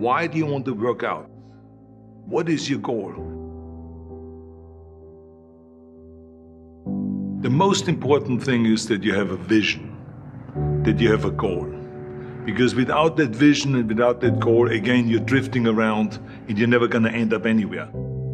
Why do you want to work out? What is your goal? The most important thing is that you have a vision, that you have a goal. Because without that vision and without that goal, again, you're drifting around and you're never going to end up anywhere.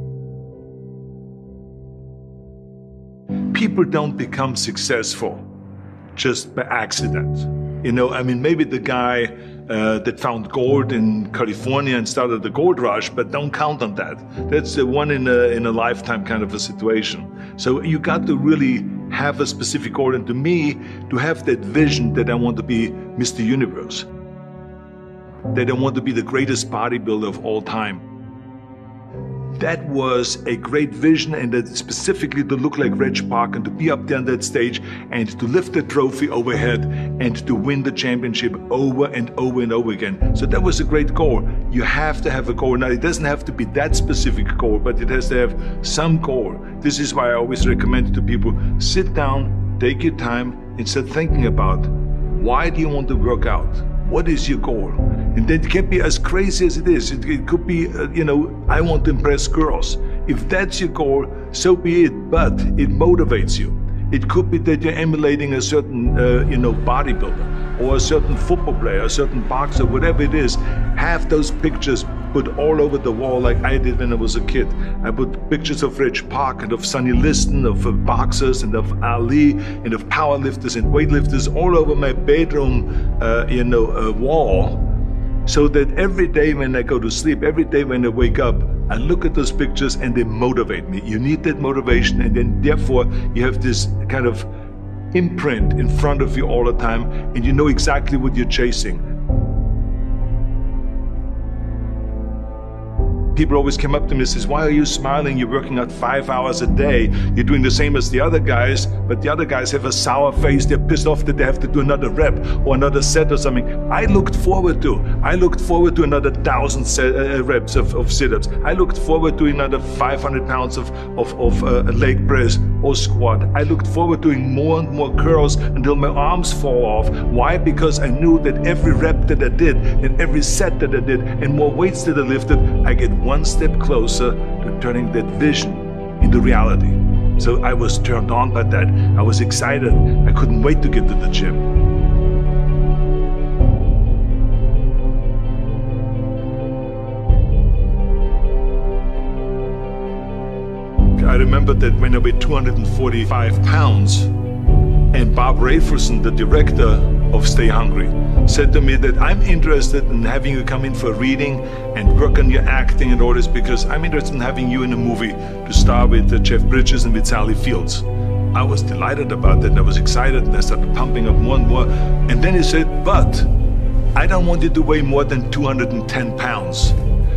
People don't become successful just by accident. You know, I mean, maybe the guy that found gold in California and started the gold rush, but don't count on that. That's the one in a lifetime kind of a situation. So you got to really have a specific goal. And to me, to have that vision that I want to be Mr. Universe, that I want to be the greatest bodybuilder of all time. That was a great vision, and that specifically to look like Reg Park and to be up there on that stage and to lift the trophy overhead and to win the championship over and over and over again. So that was a great goal. You have to have a goal. Now, it doesn't have to be that specific goal, but it has to have some goal. This is why I always recommend to people, sit down, take your time, and start thinking about, why do you want to work out? What is your goal? And that can be as crazy as it is. It could be, I want to impress girls. If that's your goal, so be it, but it motivates you. It could be that you're emulating a certain, bodybuilder or a certain football player, a certain boxer, whatever it is. Have those pictures put all over the wall like I did when I was a kid. I put pictures of Reg Park and of Sonny Liston, of boxers and of Ali and of powerlifters and weightlifters all over my bedroom, wall. So that every day when I go to sleep, every day when I wake up, I look at those pictures and they motivate me. You need that motivation, and then therefore you have this kind of imprint in front of you all the time, and you know exactly what you're chasing. People always come up to me and says, why are you smiling? You're working out 5 hours a day. You're doing the same as the other guys, but the other guys have a sour face. They're pissed off that they have to do another rep or another set or something. I looked forward to another 1,000 reps of sit-ups. I looked forward to another 500 pounds of leg press or squat. I looked forward to doing more and more curls until my arms fall off. Why? Because I knew that every rep that I did and every set that I did and more weights that I lifted, I get one step closer to turning that vision into reality. So I was turned on by that. I was excited. I couldn't wait to get to the gym. I remember that when I weighed 245 pounds, and Bob Rafelson, the director of Stay Hungry, said to me that I'm interested in having you come in for a reading and work on your acting and all this, because I'm interested in having you in a movie to star with Jeff Bridges and with Sally Fields. I was delighted about that, and I was excited, and I started pumping up more and more. And then he said, but I don't want you to weigh more than 210 pounds.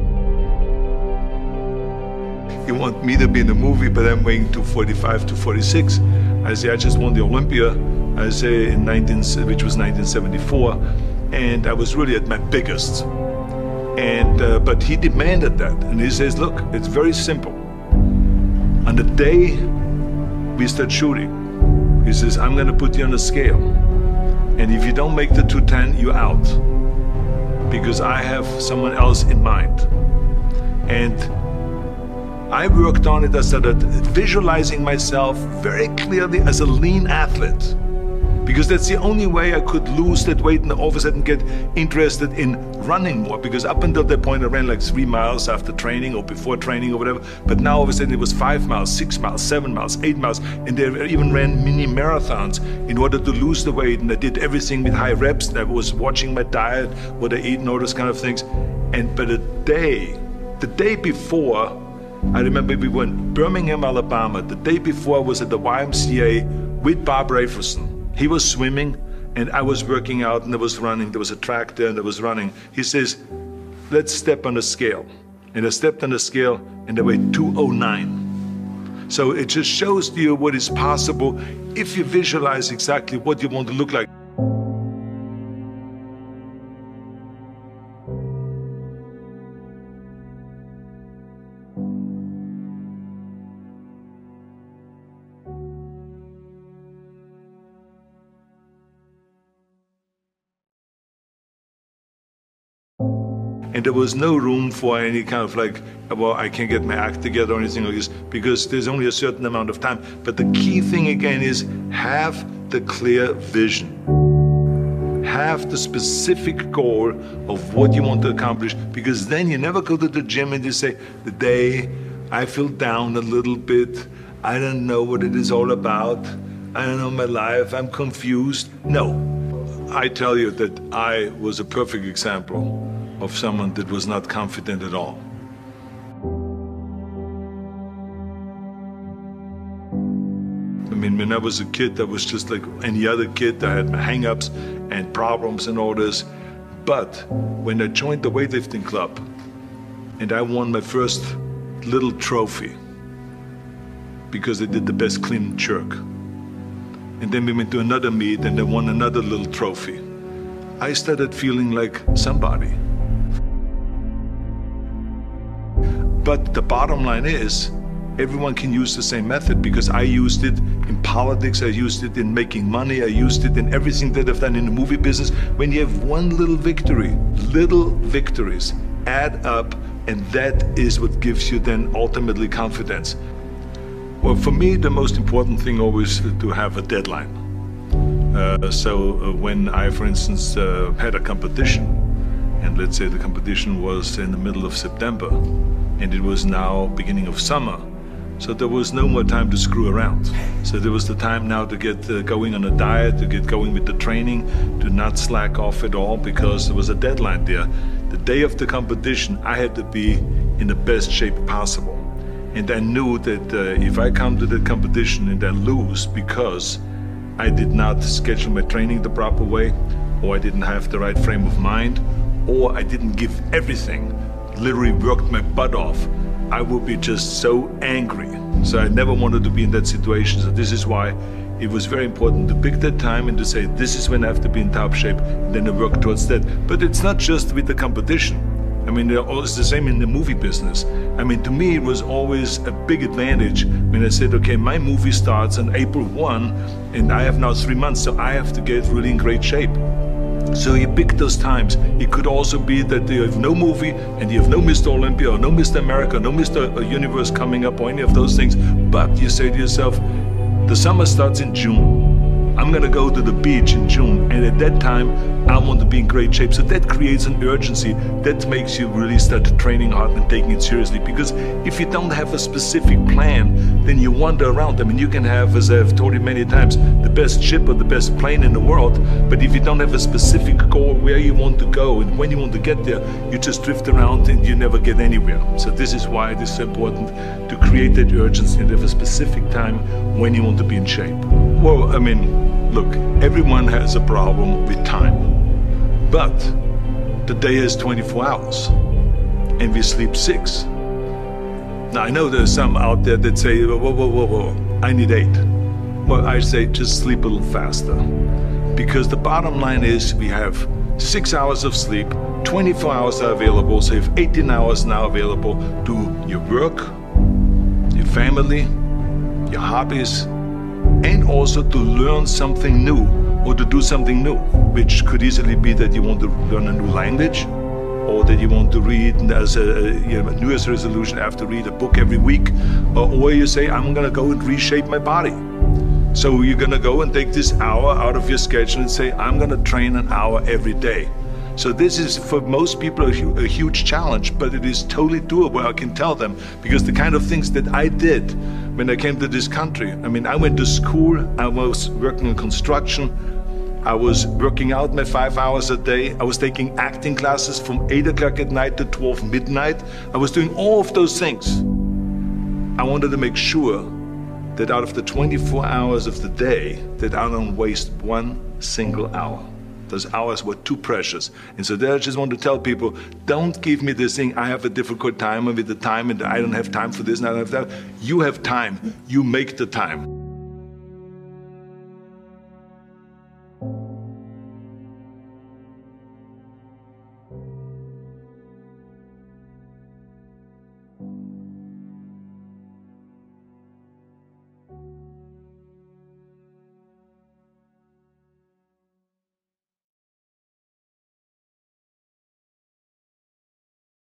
You want me to be in the movie, but I'm weighing 245, 246. I say, I just won the Olympia, I say, which was 1974, and I was really at my biggest. And but he demanded that, and he says, look, it's very simple. On the day we start shooting, he says, I'm going to put you on a scale, and if you don't make the 210, you're out, because I have someone else in mind. And I worked on it. I started visualizing myself very clearly as a lean athlete, because that's the only way I could lose that weight and all of a sudden get interested in running more, because up until that point I ran like 3 miles after training or before training or whatever, but now all of a sudden it was 5 miles, 6 miles, 7 miles, 8 miles, and they even ran mini marathons in order to lose the weight, and I did everything with high reps, and I was watching my diet, what I eat and all those kind of things. And but the day before, I remember we were in Birmingham, Alabama. The day before I was at the YMCA with Bob Rafelson. He was swimming and I was working out, and I was running. There was a track there and I was running. He says, let's step on the scale. And I stepped on the scale and I weighed 209. So it just shows to you what is possible if you visualize exactly what you want to look like. And there was no room for any kind of like, well, I can't get my act together or anything like this, because there's only a certain amount of time. But the key thing again is have the clear vision. Have the specific goal of what you want to accomplish, because then you never go to the gym and you say, the day I feel down a little bit, I don't know what it is all about, I don't know my life, I'm confused. No, I tell you that I was a perfect example of someone that was not confident at all. I mean, when I was a kid, I was just like any other kid. I had my hang-ups and problems and all this. But when I joined the weightlifting club and I won my first little trophy because I did the best clean and jerk, and then we went to another meet and I won another little trophy, I started feeling like somebody. But the bottom line is, everyone can use the same method, because I used it in politics, I used it in making money, I used it in everything that I've done in the movie business. When you have one little victory, little victories add up, and that is what gives you then ultimately confidence. Well, for me, the most important thing always to have a deadline. So when I, for instance, had a competition, and let's say the competition was in the middle of September, and it was now beginning of summer, so there was no more time to screw around. So there was the time now to get going on a diet, to get going with the training, to not slack off at all, because there was a deadline there. The day of the competition, I had to be in the best shape possible. And I knew that if I come to the competition and I lose because I did not schedule my training the proper way, or I didn't have the right frame of mind, or I didn't give everything, literally worked my butt off, I would be just so angry. So I never wanted to be in that situation. So this is why it was very important to pick that time and to say, this is when I have to be in top shape, and then I work towards that. But it's not just with the competition. I mean, it's the same in the movie business. I mean, to me, it was always a big advantage when I said, okay, my movie starts on April 1, and I have now 3 months, so I have to get really in great shape. So you pick those times. It could also be that you have no movie and you have no Mr. Olympia or no Mr. America, no Mr. Universe coming up or any of those things. But you say to yourself, the summer starts in June. I'm gonna go to the beach in June, and at that time I want to be in great shape. So that creates an urgency that makes you really start training hard and taking it seriously. Because if you don't have a specific plan, then you wander around. I mean, you can have, as I've told you many times, the best ship or the best plane in the world, but if you don't have a specific goal where you want to go and when you want to get there, you just drift around and you never get anywhere. So this is why it is so important to create that urgency and have a specific time when you want to be in shape. Well, I mean, look, everyone has a problem with time, but the day has 24 hours and we sleep 6. Now, I know there's some out there that say, whoa, I need 8. Well, I say just sleep a little faster, because the bottom line is we have 6 hours of sleep, 24 hours are available, so you have 18 hours now available to your work, your family, your hobbies, and also to learn something new or to do something new, which could easily be that you want to learn a new language, or that you want to read as a New Year's resolution, I have to read a book every week, or you say, I'm gonna go and reshape my body. So you're gonna go and take this hour out of your schedule and say, I'm gonna train an hour every day. So this is, for most people, a huge challenge, but it is totally doable, I can tell them, because the kind of things that I did when I came to this country, I mean, I went to school, I was working in construction, I was working out my 5 hours a day, I was taking acting classes from 8 o'clock at night to 12 midnight, I was doing all of those things. I wanted to make sure that out of the 24 hours of the day, that I don't waste one single hour. Those hours were too precious. And so there I just want to tell people, don't give me this thing, I have a difficult time with the time and I don't have time for this and I don't have that. You have time, you make the time.